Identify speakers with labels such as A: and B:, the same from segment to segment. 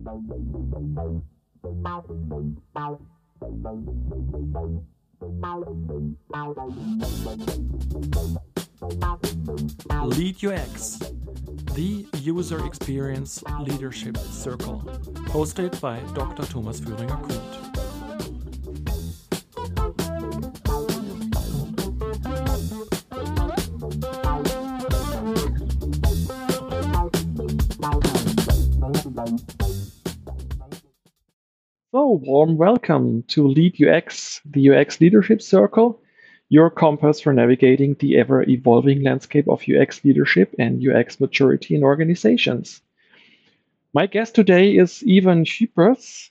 A: Lead UX, the User Experience Leadership Circle, hosted by Dr. Thomas Führinger-Kruth. So, warm welcome to Lead UX, the UX Leadership Circle, your compass for navigating the ever-evolving landscape of UX leadership and UX maturity in organizations. My guest today is Ivan Schippers.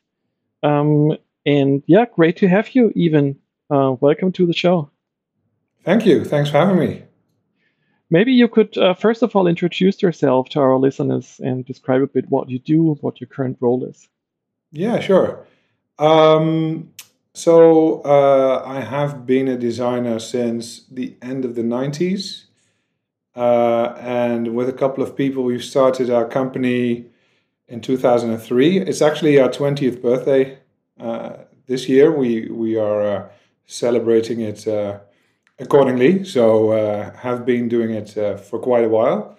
A: Great to have you, Ivan. Welcome to the show.
B: Thank you. Thanks for having me.
A: Maybe you could, first of all, introduce yourself to our listeners and describe a bit what you do, what your current role is.
B: Yeah, sure. I have been a designer since the end of the 90s. And with a couple of people, we've started our company in 2003. It's actually our 20th birthday this year. We are celebrating it accordingly. So have been doing it for quite a while.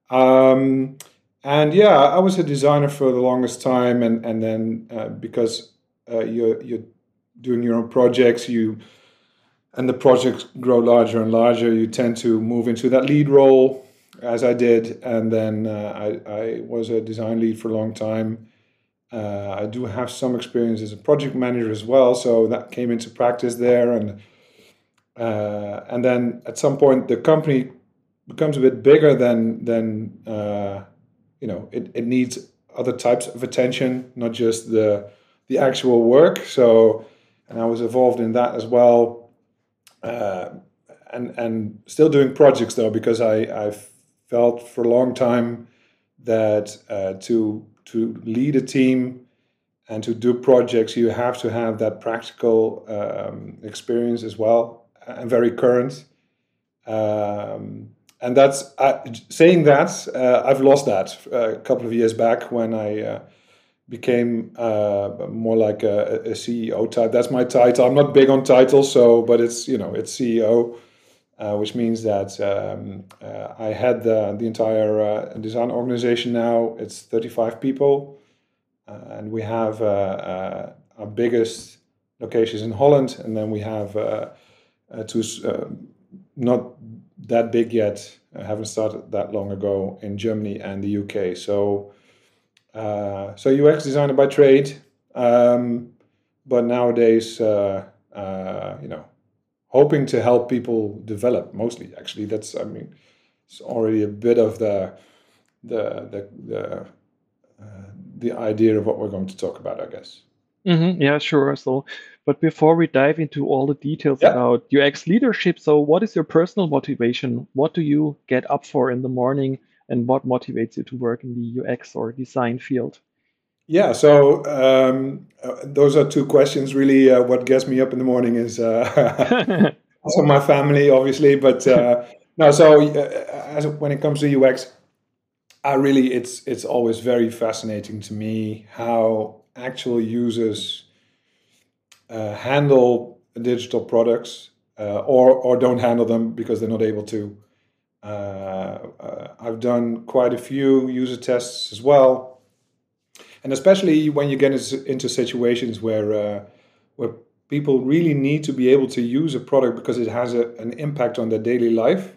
B: I was a designer for the longest time, and then because you're doing your own projects, and the projects grow larger and larger, you tend to move into that lead role, as I did, and then I was a design lead for a long time. I do have some experience as a project manager as well, so that came into practice there, and then at some point the company becomes a bit bigger than it needs other types of attention, not just the actual work. So, and I was involved in that as well, and still doing projects though, because I felt for a long time that to lead a team and to do projects, you have to have that practical experience as well, and very current. And that's saying that I've lost that a couple of years back when I became more like a CEO type. That's my title. I'm not big on titles, but it's CEO, which means that I had the entire design organization now. It's 35 people, and we have our biggest locations in Holland, and then we have two not that big yet. I haven't started that long ago in Germany and the UK. So UX designer by trade, but nowadays, hoping to help people develop mostly. Actually, it's already a bit of the idea of what we're going to talk about, I guess.
A: Mm-hmm. Yeah, sure. So, but before we dive into all the details about UX leadership, so what is your personal motivation? What do you get up for in the morning, and what motivates you to work in the UX or design field?
B: Yeah, so those are two questions really. What gets me up in the morning is also my family, obviously, but no. So when it comes to UX, it's always very fascinating to me how actual users handle digital products or don't handle them because they're not able to. I've done quite a few user tests as well, and especially when you get into situations where people really need to be able to use a product because it has an impact on their daily life,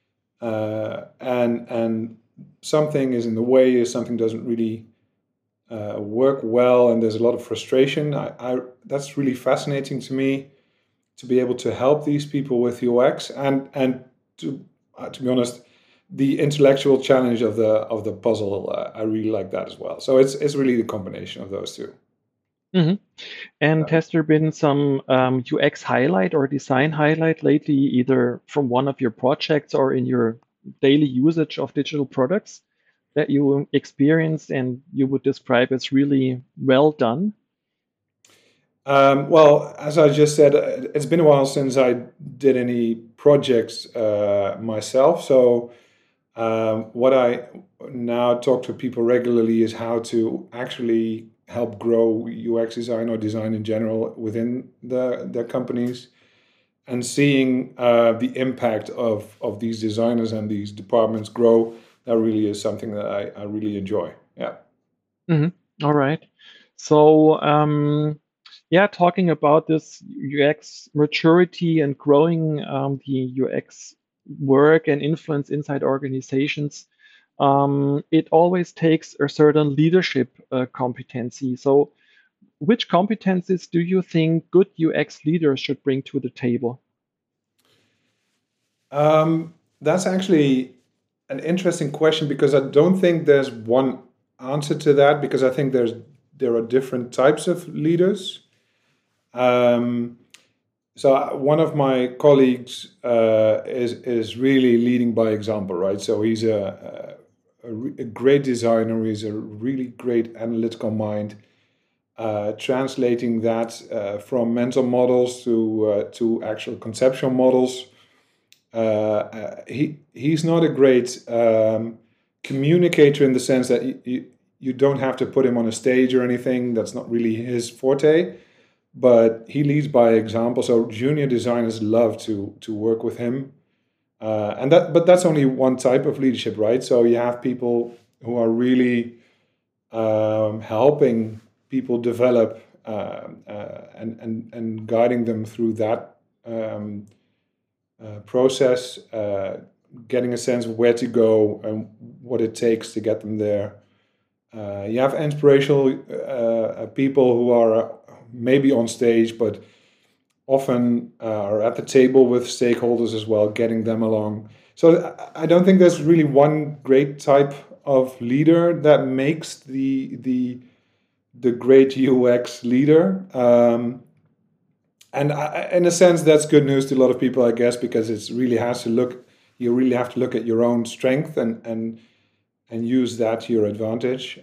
B: and something is in the way, something doesn't really work well, and there's a lot of frustration. That's really fascinating to me, to be able to help these people with UX, and to be honest, the intellectual challenge of the puzzle. I really like that as well. So it's really the combination of those two.
A: Mm-hmm. And has there been some UX highlight or design highlight lately, either from one of your projects or in your daily usage of digital products, that you experienced and you would describe as really well done?
B: Well, as I just said, it's been a while since I did any projects myself. So What I now talk to people regularly is how to actually help grow UX design or design in general within their companies, and seeing the impact of these designers and these departments grow. That really is something that I really enjoy. Yeah.
A: All right. So, yeah, talking about this UX maturity and growing the UX work and influence inside organizations, it always takes a certain leadership competency. So, which competencies do you think good UX leaders should bring to the table?
B: That's actually an interesting question, because I don't think there's one answer to that, because I think there are different types of leaders. Um, so one of my colleagues is really leading by example, right? So he's a great designer. He's a really great analytical mind, translating that from mental models to actual conceptual models. He's not a great communicator, in the sense that you don't have to put him on a stage or anything. That's not really his forte, but he leads by example. So junior designers love to work with him, but that's only one type of leadership, right? So you have people who are really helping people develop, and guiding them through that process, getting a sense of where to go and what it takes to get them there. You have inspirational people who are maybe on stage, but often are at the table with stakeholders as well, getting them along. So I don't think there's really one great type of leader that makes the great UX leader. And in a sense, that's good news to a lot of people, I guess, because it's really has to look. You really have to look at your own strength and use that to your advantage.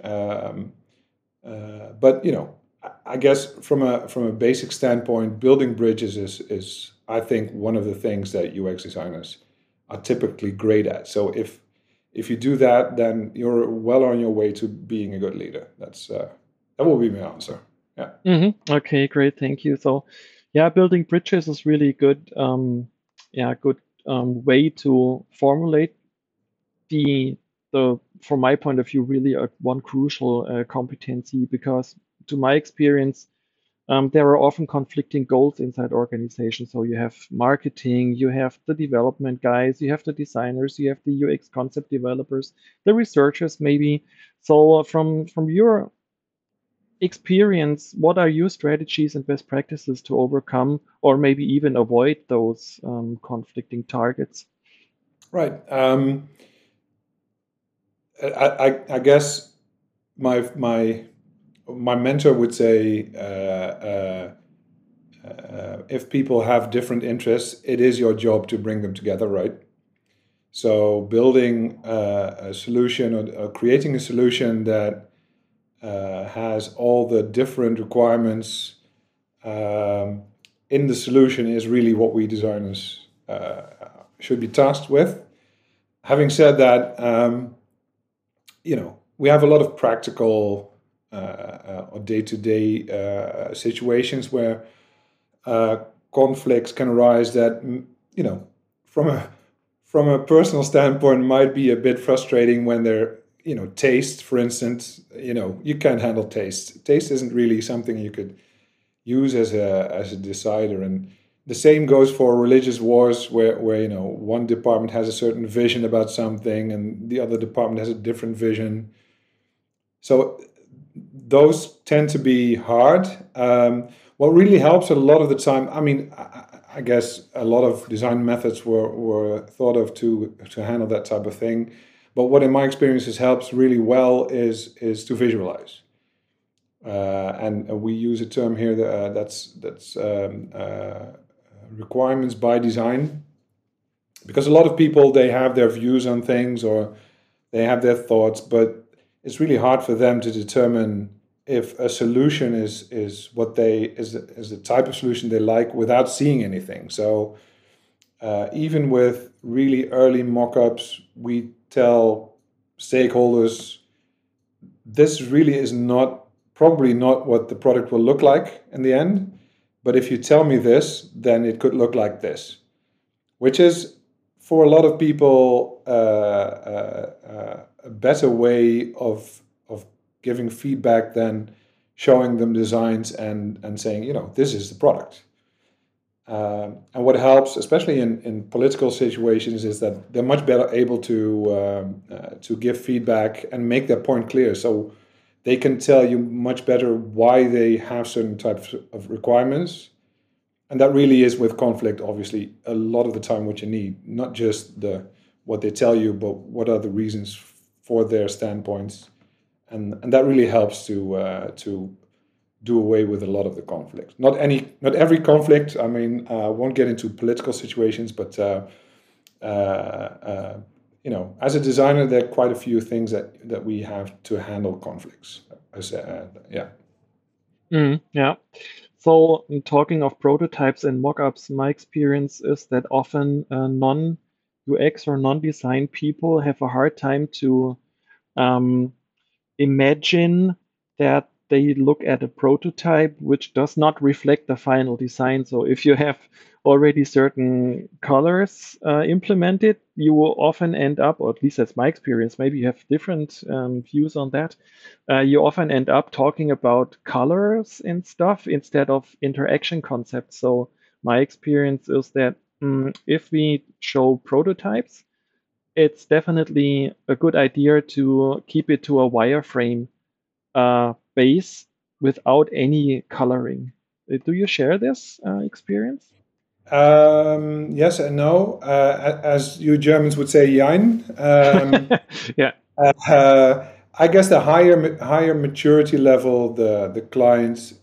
B: But I guess from a basic standpoint, building bridges is I think one of the things that UX designers are typically great at. So if you do that, then you're well on your way to being a good leader. That will be my answer. Yeah.
A: Okay, great, thank you. So, yeah, building bridges is really good. Yeah, good way to formulate the from my point of view, really one crucial competency, because to my experience, there are often conflicting goals inside organizations. So you have marketing, you have the development guys, you have the designers, you have the UX concept developers, the researchers maybe. So from your experience, what are your strategies and best practices to overcome or maybe even avoid those conflicting targets?
B: Right. I guess my mentor would say, if people have different interests, it is your job to bring them together, right? So building a solution, or creating a solution that has all the different requirements in the solution is really what we designers should be tasked with. Having said that, we have a lot of practical or day-to-day situations where conflicts can arise that, from a personal standpoint, might be a bit frustrating when they're, taste, for instance. You can't handle taste. Taste isn't really something you could use as a decider, and the same goes for religious wars, where one department has a certain vision about something and the other department has a different vision. So those tend to be hard. What really helps a lot of the time, I guess a lot of design methods were thought of to handle that type of thing. But what in my experiences helps really well is to visualize. And we use a term here that's requirements by design, because a lot of people, they have their views on things, or they have their thoughts, but it's really hard for them to determine if a solution is the type of solution they like without seeing anything. So even with really early mock-ups, we tell stakeholders this really is probably not what the product will look like in the end, but if you tell me this, then it could look like this, which is for a lot of people a better way of giving feedback than showing them designs and saying, this is the product. And what helps, especially in political situations, is that they're much better able to give feedback and make their point clear. So they can tell you much better why they have certain types of requirements. And that really is with conflict, obviously, a lot of the time what you need, not just what they tell you, but what are the reasons for their standpoints. And that really helps to do away with a lot of the conflict. Not every conflict. I mean, I won't get into political situations, but as a designer, there are quite a few things that we have to handle conflicts. Yeah.
A: Yeah. So, talking of prototypes and mockups, my experience is that often non-UX or non-design people have a hard time to imagine that they look at a prototype which does not reflect the final design. So if you have already certain colors implemented, you will often end up, or at least that's my experience, maybe you have different views on that. You often end up talking about colors and stuff instead of interaction concepts. So my experience is that if we show prototypes, it's definitely a good idea to keep it to a wireframe base without any coloring. Do you share this experience?
B: Yes and no. As you Germans would say, jein.
A: Yeah.
B: I guess the higher maturity level, the clients,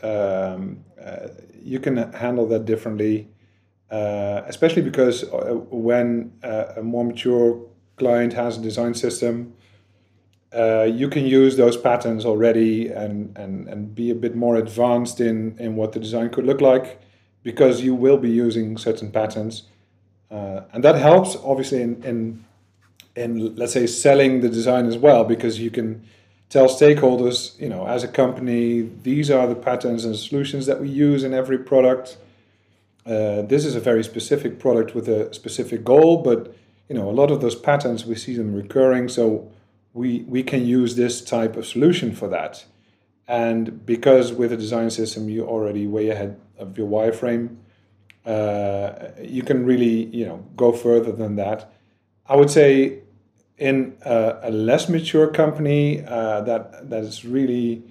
B: you can handle that differently, especially because when a more mature client has a design system, you can use those patterns already and be a bit more advanced in what the design could look like, because you will be using certain patterns, and that helps obviously in let's say selling the design as well, because you can tell stakeholders, as a company, these are the patterns and solutions that we use in every product. This is a very specific product with a specific goal, but a lot of those patterns, we see them recurring, so we can use this type of solution for that. And because with a design system you're already way ahead of your wireframe, you can really go further than that. I would say in a less mature company, that is really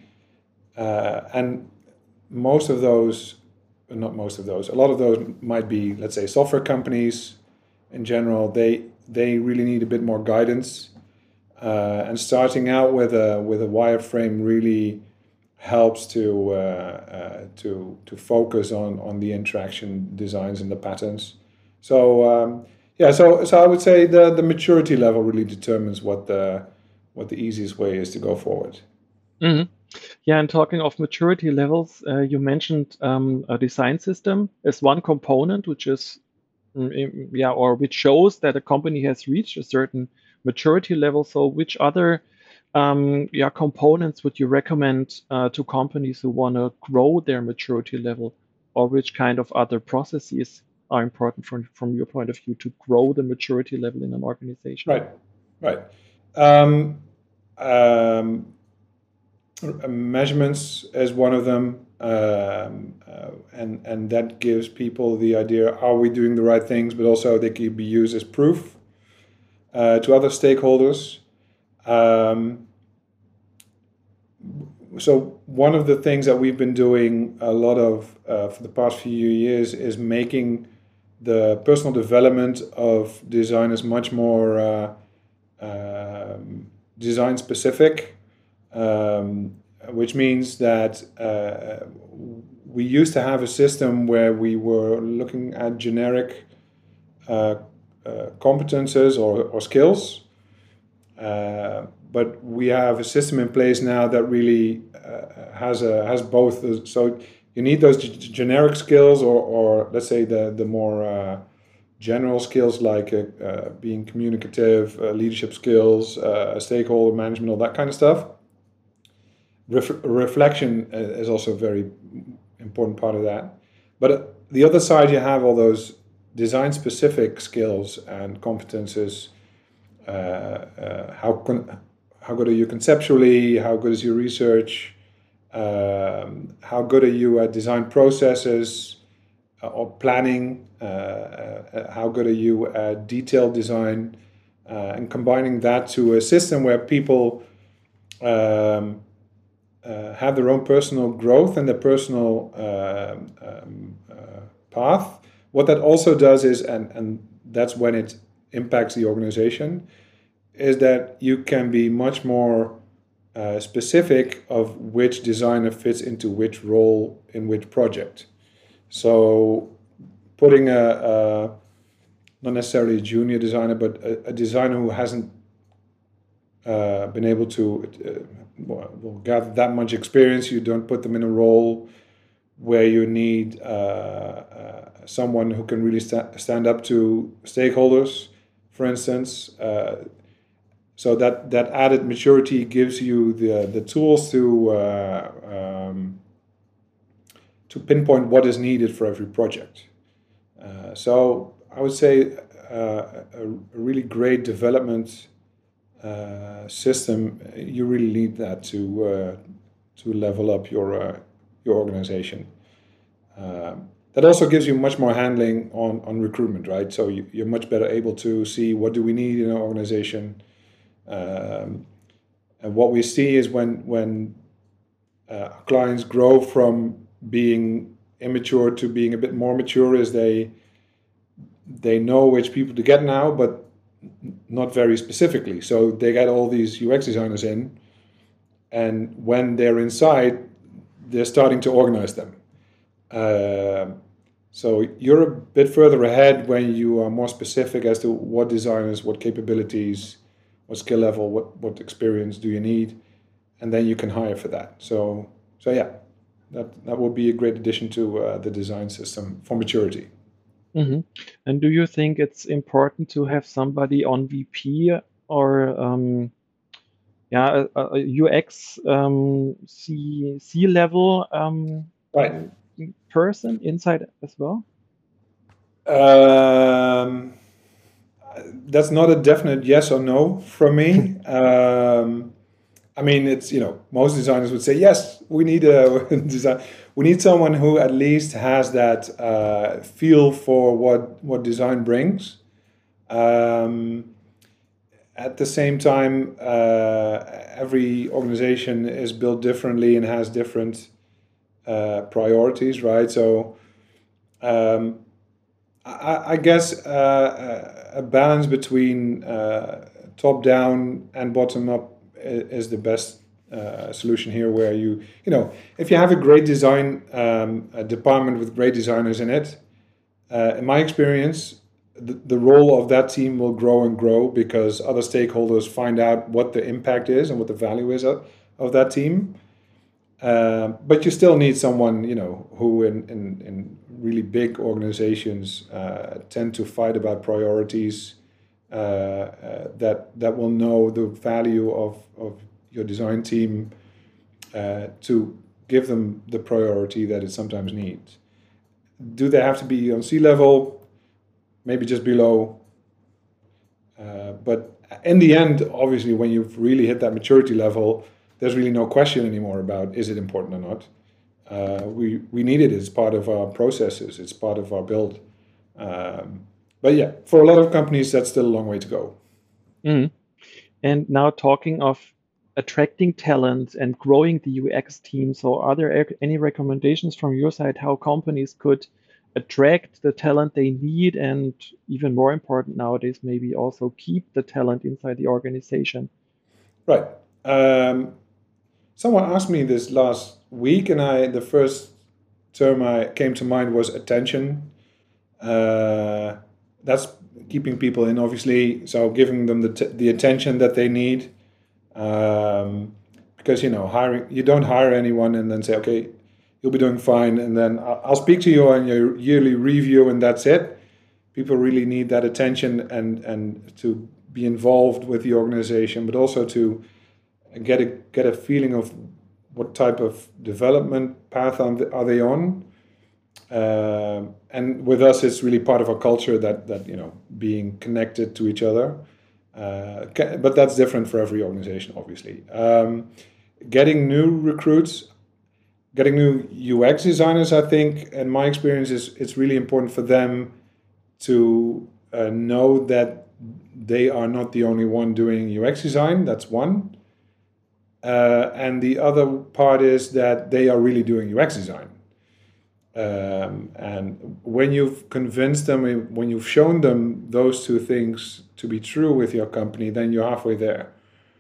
B: and most of those, not most of those, a lot of those might be, let's say, software companies in general. They really need a bit more guidance, and starting out with a wireframe really helps to focus on the interaction designs and the patterns. So so I would say the maturity level really determines what the easiest way is to go forward.
A: Mhm. Yeah, and talking of maturity levels, you mentioned a design system as one component, which is or which shows that a company has reached a certain maturity level. So, which other components would you recommend to companies who want to grow their maturity level, or which kind of other processes are important from your point of view to grow the maturity level in an organization?
B: Right. Um, um, Measurements is one of them, and that gives people the idea: are we doing the right things? But also they can be used as proof to other stakeholders. So one of the things that we've been doing a lot of for the past few years is making the personal development of designers much more design specific, which means that we used to have a system where we were looking at generic competences or skills, but we have a system in place now that really has both. So you need those generic skills, or let's say the more general skills like being communicative, leadership skills, stakeholder management, all that kind of stuff. Reflection is also a very important part of that. But the other side, you have all those design-specific skills and competences. How good are you conceptually? How good is your research? How good are you at design processes or planning? How good are you at detailed design? And combining that to a system where people have their own personal growth and their personal path. What that also does is, and that's when it impacts the organization, is that you can be much more specific of which designer fits into which role in which project. So putting not necessarily a junior designer, but a designer who hasn't been able to gather that much experience, you don't put them in a role where you need someone who can really stand up to stakeholders, for instance. So that added maturity gives you the tools to pinpoint what is needed for every project. So I would say a really great development system. You really need that to level up your organization. That also gives you much more handling on recruitment, right? So you're much better able to see what do we need in our organization. And what we see is when clients grow from being immature to being a bit more mature, is they know which people to get now, but not very specifically. So they get all these UX designers in, and when they're inside, they're starting to organize them. So you're a bit further ahead when you are more specific as to what designers, what capabilities, what skill level, what experience do you need, and then you can hire for that. So yeah, that will be a great addition to the design system for maturity.
A: Mm-hmm. And do you think it's important to have somebody on VP or a UX C level
B: Right.
A: person inside as well?
B: That's not a definite yes or no from me. I mean, it's, most designers would say yes. We need a design. We need someone who at least has that feel for what design brings. At the same time, every organization is built differently and has different priorities, right? So I guess a balance between top down and bottom up is the best solution here, where if you have a great design a department with great designers in it, in my experience, the role of that team will grow and grow because other stakeholders find out what the impact is and what the value is of that team. But you still need someone, who in really big organizations tend to fight about priorities, that will know the value of your design team, to give them the priority that it sometimes needs. Do they have to be on C-level? Maybe just below. But in the end, obviously, when you've really hit that maturity level, there's really no question anymore about is it important or not. We need it as part of our processes. It's part of our build. But yeah, for a lot of companies, that's still a long way to go.
A: Mm. And now talking of attracting talent and growing the UX team, so are there any recommendations from your side how companies could attract the talent they need, and even more important nowadays, maybe also keep the talent inside the organization?
B: Right. Someone asked me this last week, and the first term I came to mind was attention. That's keeping people in, obviously, so giving them the attention that they need. Because hiring, you don't hire anyone and then say, okay, you'll be doing fine, and then I'll speak to you on your yearly review and that's it. people really need that attention and to be involved with the organization, but also to get a feeling of what type of development path are they on. And with us, it's really part of our culture that being connected to each other. But that's different for every organization, obviously. Getting new recruits, getting new UX designers, I think, in my experience, it's really important for them to know that they are not the only one doing UX design. That's one. And the other part is that they are really doing UX design. And when you've convinced them, when you've shown them those two things to be true with your company, then you're halfway there.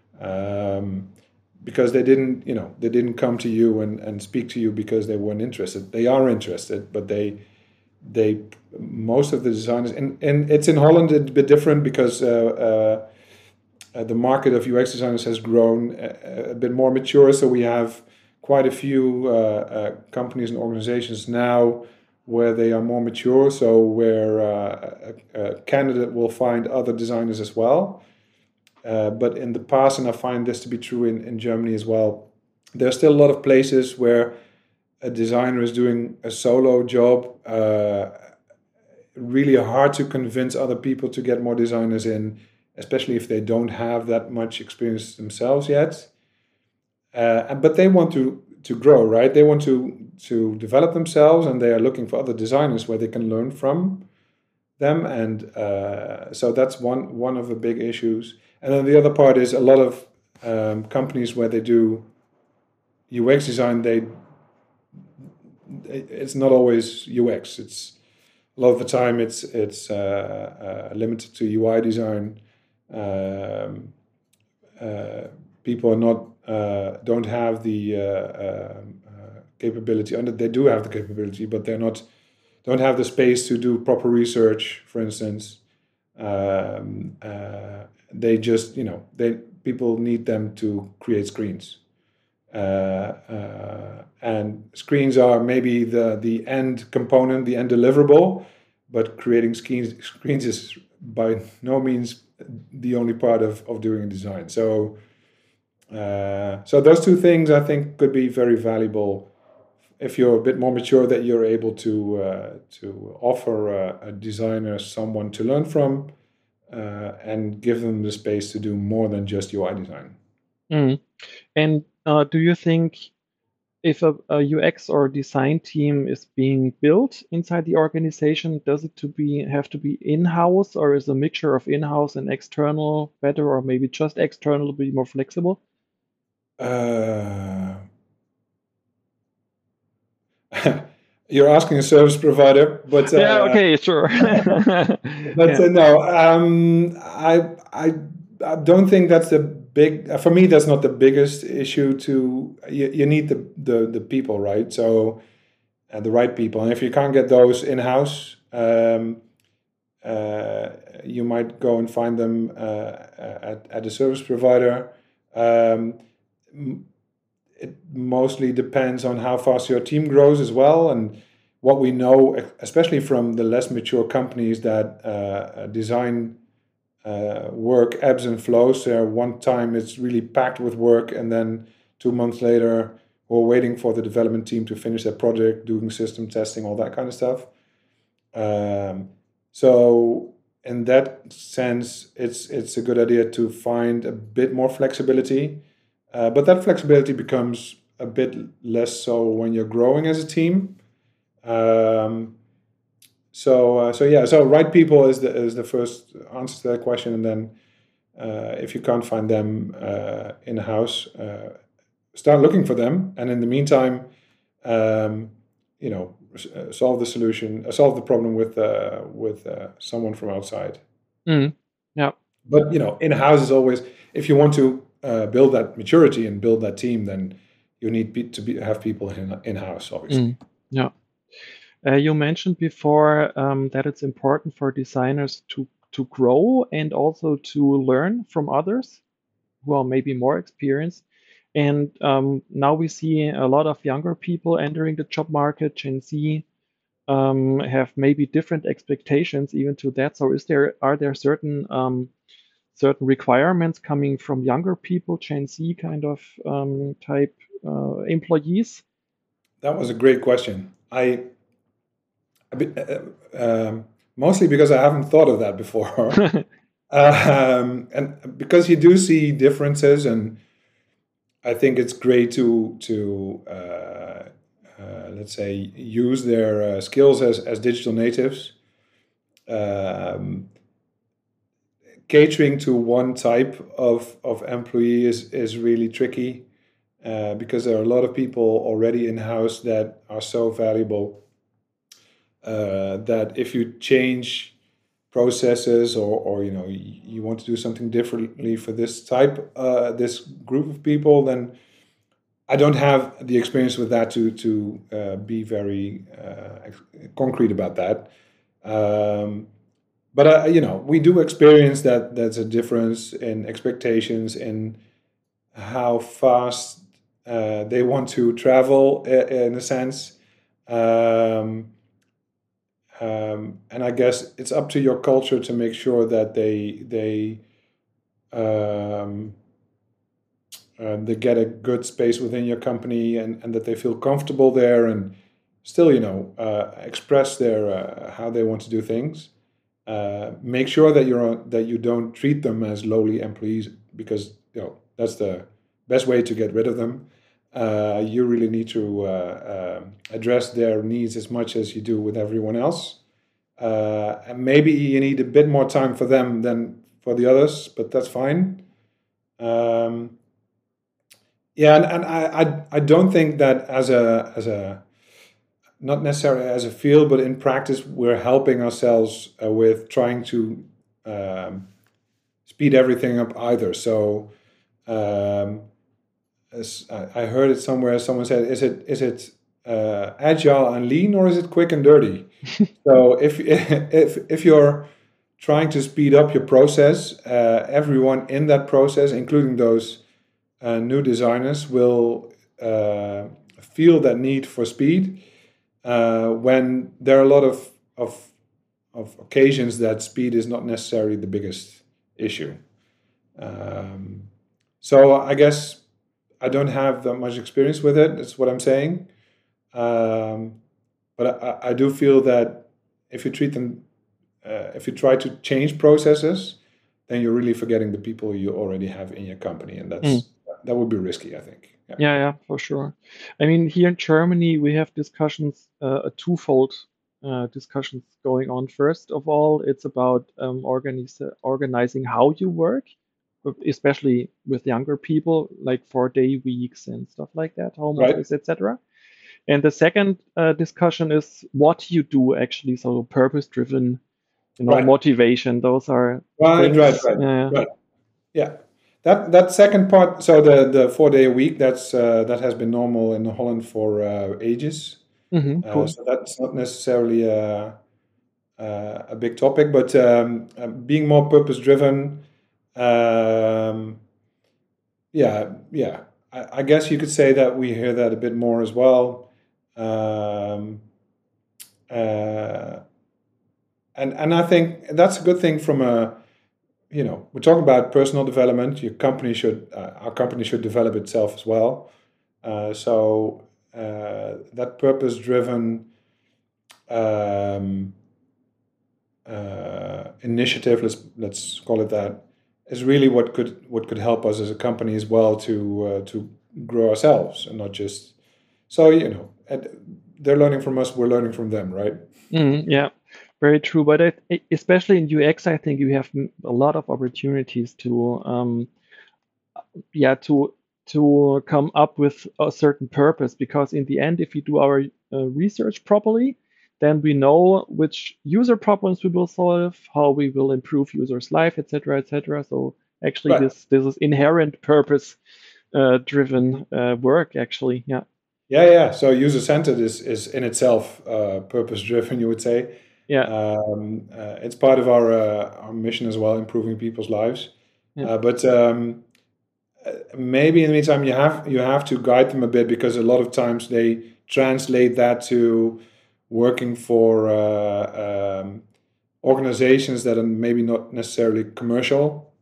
B: Because they didn't come to you and speak to you because they weren't interested. They are interested, but they most of the designers, and it's in Holland a bit different because the market of UX designers has grown a bit more mature. So we have quite a few companies and organizations now where they are more mature. So where a candidate will find other designers as well. But in the past, and I find this to be true in Germany as well, there's still a lot of places where a designer is doing a solo job. Really hard to convince other people to get more designers in, especially if they don't have that much experience themselves yet. But they want to grow, right? They want to develop themselves, and they are looking for other designers where they can learn from them. And so that's one of the big issues. And then the other part is a lot of companies where they do UX design, it's not always UX. It's a lot of the time it's limited to UI design. People are not don't have the capability, and they do have the capability, but don't have the space to do proper research, for instance. They just people need them to create screens. And screens are maybe the end component, the end deliverable, but creating screens is by no means the only part of doing a design. So those two things I think could be very valuable if you're a bit more mature, that you're able to offer a designer someone to learn from, and give them the space to do more than just UI design.
A: Mm. And do you think if a UX or design team is being built inside the organization, does it have to be in-house, or is a mixture of in-house and external better, or maybe just external to be more flexible?
B: You're asking a service provider, but
A: Yeah, okay, sure.
B: but
A: Yeah.
B: no, I don't think that's the big. For me, that's not the biggest issue. You need the people, right? So the right people, and if you can't get those in house, you might go and find them at a service provider. It mostly depends on how fast your team grows as well, and what we know, especially from the less mature companies, that design work ebbs and flows. One time it's really packed with work, and then 2 months later we're waiting for the development team to finish their project, doing system testing, all that kind of stuff. So in that sense, it's a good idea to find a bit more flexibility. But that flexibility becomes a bit less so when you're growing as a team. So right people is the first answer to that question, and then if you can't find them in house, start looking for them, and in the meantime, solve the problem with someone from outside.
A: Yeah.
B: But in house is always, if you want to build that maturity and build that team, then you need have people in house, obviously.
A: Yeah. You mentioned before that it's important for designers to grow and also to learn from others who are maybe more experienced. And now we see a lot of younger people entering the job market, Gen Z. have maybe different expectations even to that. So are there certain requirements coming from younger people, Gen Z kind of type employees?
B: That was a great question. Mostly because I haven't thought of that before, and because you do see differences, and I think it's great to let's say use their skills as digital natives. Um, Catering to one type of employee is really tricky because there are a lot of people already in house that are so valuable that if you change processes or you want to do something differently for this group of people, then I don't have the experience with that to be very concrete about that. But we do experience that there's a difference in expectations in how fast they want to travel, in a sense. Um, and I guess it's up to your culture to make sure that they get a good space within your company, and that they feel comfortable there, and still express their how they want to do things. Make sure that you don't treat them as lowly employees, because that's the best way to get rid of them. You really need to address their needs as much as you do with everyone else. And maybe you need a bit more time for them than for the others, but that's fine. Um, yeah, and I don't think that as a not necessarily as a field, but in practice, we're helping ourselves with trying to um, speed everything up either. So, um, as I heard it somewhere, someone said, "Is it agile and lean, or is it quick and dirty?" So, if you're trying to speed up your process, everyone in that process, including those new designers, will feel that need for speed when there are a lot of occasions that speed is not necessarily the biggest issue. Um, so I guess I don't have that much experience with it. That's what I'm saying. Um, but I do feel that if you treat them, if you try to change processes, then you're really forgetting the people you already have in your company, and
A: Mm.
B: that would be risky, I think. Yeah.
A: Yeah, for sure. I mean, here in Germany, we have discussions, a twofold discussions going on. First of all, it's about organizing how you work, especially with younger people, like 4-day weeks and stuff like that, home
B: Right.
A: office, etc. And the second discussion is what you do actually, so purpose-driven,
B: Right.
A: motivation. Those are
B: Right. Right.
A: things.
B: Right. Right. Yeah, that second part. So the 4 day a week, that has been normal in Holland for ages.
A: Cool.
B: So that's not necessarily a big topic, but being more purpose driven. Um, yeah, yeah. I guess you could say that we hear that a bit more as well. Um, uh, and I think that's a good thing from a we're talking about personal development. Our company should develop itself as well. That purpose-driven um, initiative, let's call it that, is really what could help us as a company as well to grow ourselves, and not just so they're learning from us, we're learning from them, right?
A: Yeah, very true. But especially in UX, I think you have a lot of opportunities to, yeah, to come up with a certain purpose. Because in the end, if we do our research properly, then we know which user problems we will solve, how we will improve users' life, etc., etc. So actually,
B: Right.
A: this is inherent purpose driven work. Actually, yeah.
B: Yeah. So user-centered is in itself purpose-driven, you would say.
A: Yeah.
B: It's part of our mission as well, improving people's lives.
A: Yeah.
B: But maybe in the meantime, you have to guide them a bit, because a lot of times they translate that to working for organizations that are maybe not necessarily commercial.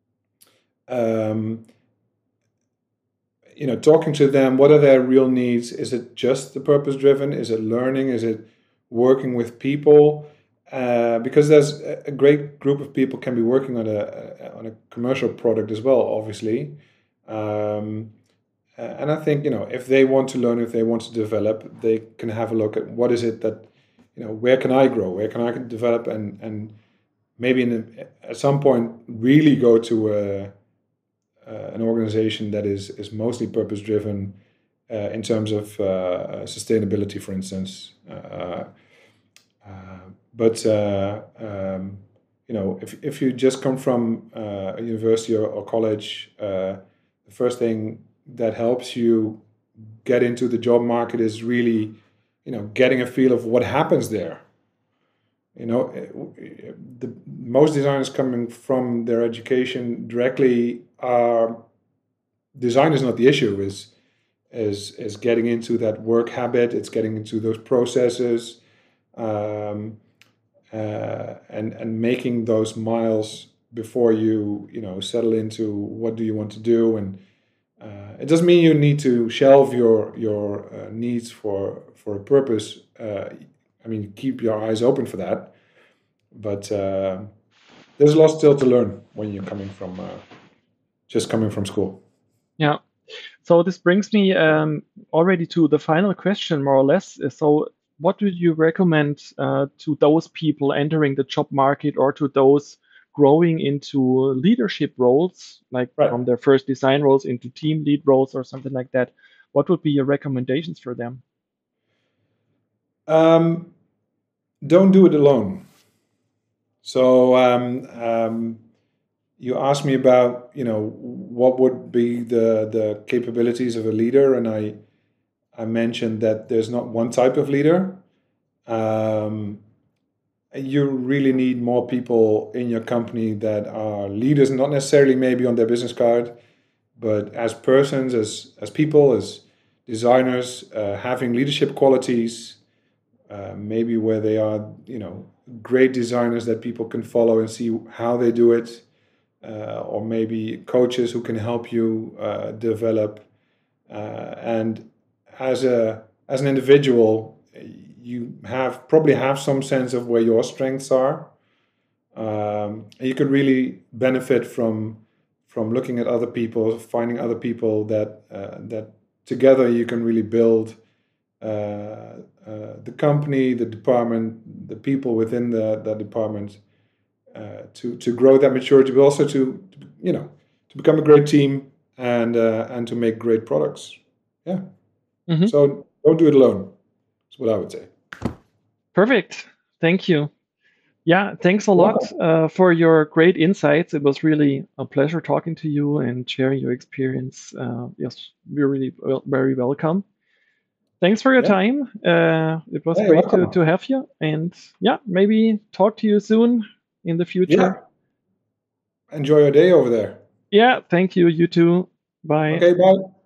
B: Talking to them, what are their real needs? Is it just the purpose driven? Is it learning? Is it working with people? Because there's a great group of people can be working on a commercial product as well, obviously. And I think, if they want to learn, if they want to develop, they can have a look at what is it that, where can I grow? Where can I develop? And maybe at some point really go to an organization that is mostly purpose driven in terms of sustainability, for instance. But if you just come from a university or college, the first thing that helps you get into the job market is really, getting a feel of what happens there. The most designers coming from their education directly are design is not the issue. Is getting into that work habit. It's getting into those processes, and making those miles before you settle into what do you want to do. And it doesn't mean you need to shelve your needs for a purpose. Keep your eyes open for that. But there's a lot still to learn when you're coming from school.
A: Yeah. So this brings me already to the final question, more or less. So what would you recommend to those people entering the job market, or to those growing into leadership roles, like from their first design roles into team lead roles or something like that? What would be your recommendations for them?
B: Don't do it alone. So you asked me about, what would be the capabilities of a leader, and I mentioned that there's not one type of leader. You really need more people in your company that are leaders, not necessarily maybe on their business card, but as persons, as people, as designers, having leadership qualities, maybe where they are, great designers that people can follow and see how they do it, or maybe coaches who can help you develop. And as an individual, you probably have some sense of where your strengths are. You can really benefit from looking at other people, finding other people that together you can really build the company, the department, the people within the department, to grow that maturity, but also to become a great team and to make great products. Yeah. Mm-hmm. So don't do it alone. That's what I would say.
A: Perfect. Thank you. Yeah, thanks a lot for your great insights. It was really a pleasure talking to you and sharing your experience. Yes, we're really very welcome. Thanks for your time. It was great to have you. And maybe talk to you soon in the future.
B: Yeah. Enjoy your day over there.
A: Yeah, thank you. You too. Bye.
B: Okay, bye.